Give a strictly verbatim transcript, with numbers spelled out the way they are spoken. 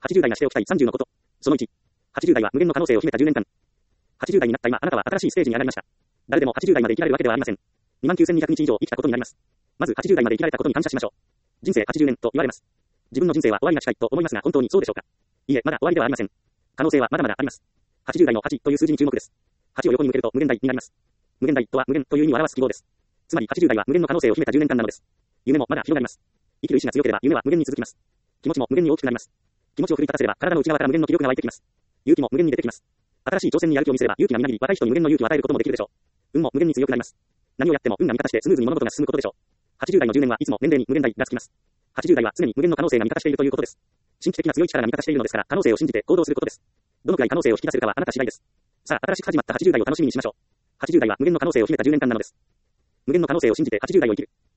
はちじゅう代がしておきたいさんじゅうのこと。そのいち。はちじゅう代は無限の可能性を秘めたじゅうねんかん。はちじゅう代になった今、あなたは新しいステージに上がりました。誰でもはちじゅう代まで生きられるわけではありません。にまんきゅうせんにひゃくにち以上生きたことになります。まずはちじゅう代まで生きられたことに感謝しましょう。人生はちじゅうねんと言われます。自分の人生は終わりが近いと思いますが本当にそうでしょうか。いいえ、まだ終わりではありません。可能性はまだまだあります。はちじゅう代のはちという数字に注目です。はちを横に向けると無限大になります。無限大とは無限という意味を表す記号です。つまりはちじゅう代は無限の可能性を秘めたじゅうねんかんなのです。夢もまだ広がります。生きる意志が強ければ夢は無限に続きます。気持ちも無限に大きくなります。気持ちを奮い立たせれば体の内側から無限の気力が湧いてきます。勇気も無限に出てきます。新しい挑戦にやる気を見せれば勇気がみなぎり若い人に無限の勇気を与えることもできるでしょう。運も無限に強くなります。何をやっても運が味方してスムーズに物事が進むことでしょう。はちじゅう代のじゅうねんはいつも年齢に無限大がつきます。はちじゅう代は常に無限の可能性が味方しているということです。神秘的な強い力が味方しているのですから可能性を信じて行動することです。どのくらい可能性を引き出せるかはあなた次第です。さあ、新しく始まったはちじゅう代を楽しみにしましょう。はちじゅう代は無限の可能性を秘めたじゅうねんかんなのです。無限の可能性を信じてはちじゅう代を生きる。